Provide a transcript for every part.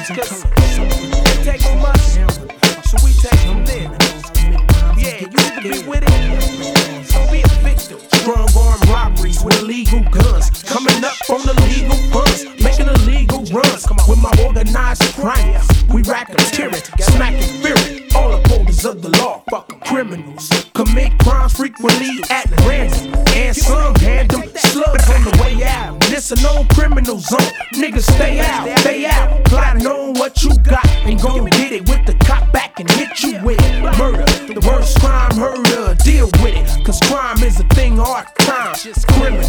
much, cause it takes too much, so we take from there. Yeah, you need to be with it, so be a victim. Strong arm robberies with illegal guns, coming up on the legal funds, making illegal runs with my organized crime. We racketeering, smacking fury, all opponents of the law, fucking criminals. Commit crimes frequently at random, and some hand them slugs on the way out. This a known criminal zone, niggas stay out, plotting on what you got, and gon' get it with the cop back and hit you with murder. The worst crime heard of, deal with it, cause crime is a thing hard time. Just criminals.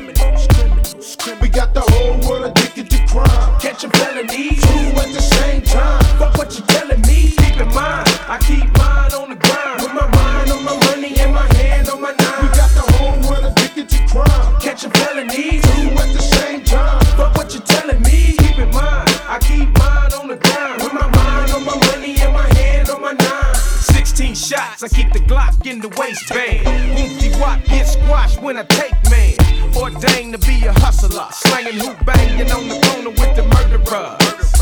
We got the whole world addicted to crime, Catching felonies, two at the same time. fuck what you telling me. Keep in mind, I keep mine on the grind, with my mind on my money and my hand on my nine. We got the whole world addicted to crime, Catching felonies, two at the same time. fuck what you telling me. Keep in mind, I keep mine on the grind, with my mind on my money and my hand on my nine. 16 shots, I keep the Glock in the waistband. Woofy wop get squashed when I take man. Ordained to be a hustler, slanging hoop banging on the corner with the murderers.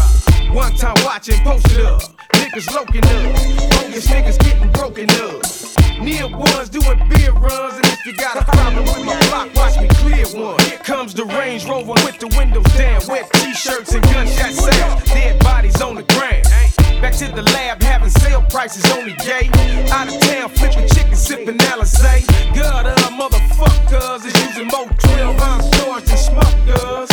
One time watching, posted up, niggas loking up, bogus niggas getting broken up. Near ones doing beer runs, and if you got a problem with my block, watch me clear one. Here comes the Range Rover with the windows down, wet t-shirts and gunshot sounds, dead bodies on the ground. Back to the lab, having sale prices only gay. Out of town, flipping chicken, sipping Alizé. God, motherfuckers is using more 12-ounce doors than smokers.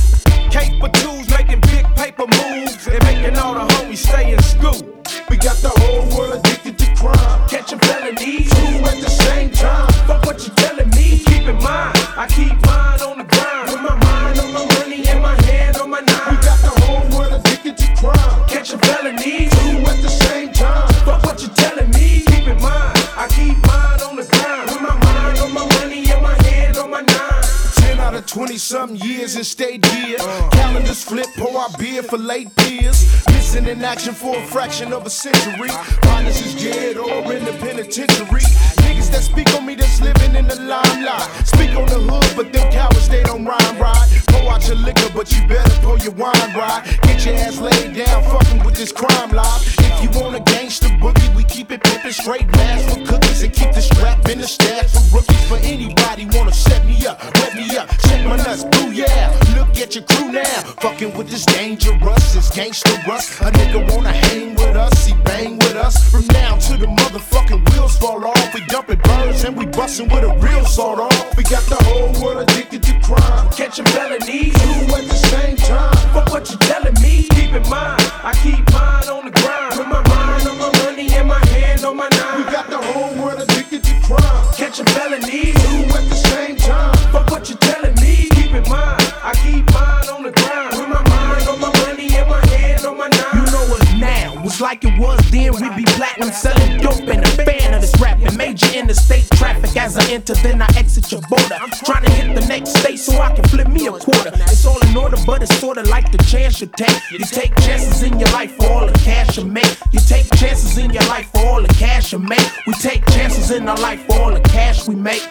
Caper tools, making big paper moves, and making all the homies stay in school. We got the whole world addicted to crime, Catching felonies, two at the same time. fuck what you telling me. Keep in mind, I keep mine on the grind, with my mind on my money and my hand on my We nine. got the whole world addicted to crime, Catching felonies, two at the same time. fuck what you telling me. Keep in mind, I keep mine on the grind, with my mind on my money and my hand on my nine. 10 out of 20-something years and stayed here. Calendars flip, pour our beer for late peers. Missing in action for a fraction of a century. Partners is dead or in the penitentiary. Niggas that speak on me that's living in the limelight. Speak on the hood, but them cowards they don't rhyme right. Pour out your liquor, but you better pour your wine right. Get your ass laid down, fucking with this crime life. If you want a gangster boogie, we keep it pimpin' straight mask for cookies and keep the strap in the stash for rookies. For anybody wanna set me up, wet me up, check my nuts, boo yeah. Look at your crew now, fucking with this dangerous, it's gangster rust. A nigga wanna hang with us, he bang with us. From now to the motherfucking wheels fall off, we dumping birds and we bustin' with a real sawed off. We got the whole world addicted to crime, Catching felonies, two at the same time. fuck what you telling me. Keep in mind, I keep mine on the grind, with my mind on my money and my hand on my We nine. got the whole world addicted to crime, Catching felonies, two at the same time. fuck what you telling me. Keep in mind, I keep mine on the grind, with my mind on my money and my hand on my nine. You know us now, it's like it was then. We be platinum selling dope and a fan of this rapping. Major interstate traffic as I enter, then I exit your border. I'm trying to hit the next state so I can flip me a quarter. It's all in order, but it's sorta like the chance you take. You take chances in your life for all the cash you make. You take chances in your life for all the cash you make. We take chances in our life for all the cash we make.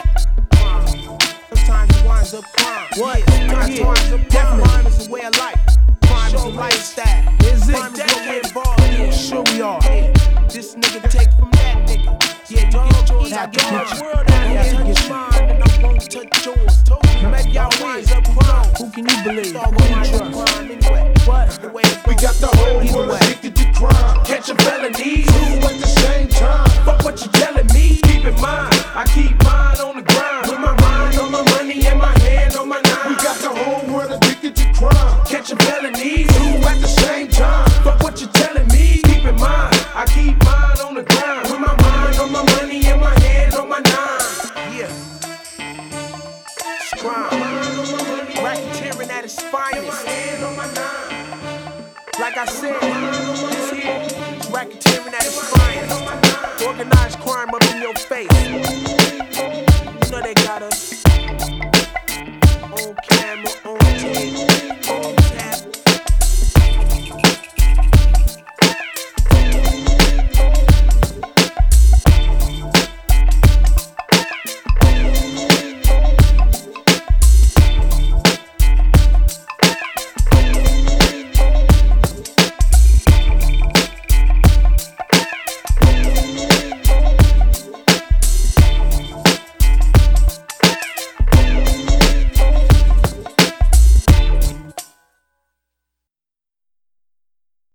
Sometimes it winds up crime. What? Sometimes it winds up crime. Crime is a way of life. Crime is a lifestyle. Is it? Crime is what we're involved in. Sure we are. This nigga take from that nigga. Yeah, you get yours, I get my world out here. Touch mine and I won't touch yours. Maybe I winds up crime. Who can you believe? Who can you trust? Anyway, what? The way it We got the whole Either world way. addicted to crime, Catching felonies, two at the same time. fuck what you telling me. Keep in mind, I keep mine on the grind, with my mind on my money and my hand on my nine. We got the whole world addicted to crime, Catching felonies, two at the same time. fuck what you telling me. Keep in mind, I keep mine on the grind, with my mind on my money and my hand on my nine. Yeah, it's crime, racketeering at its finest. Like I said, this here is racketeering at its finest. Organized crime up in your face. You know they got us on camera, on tape.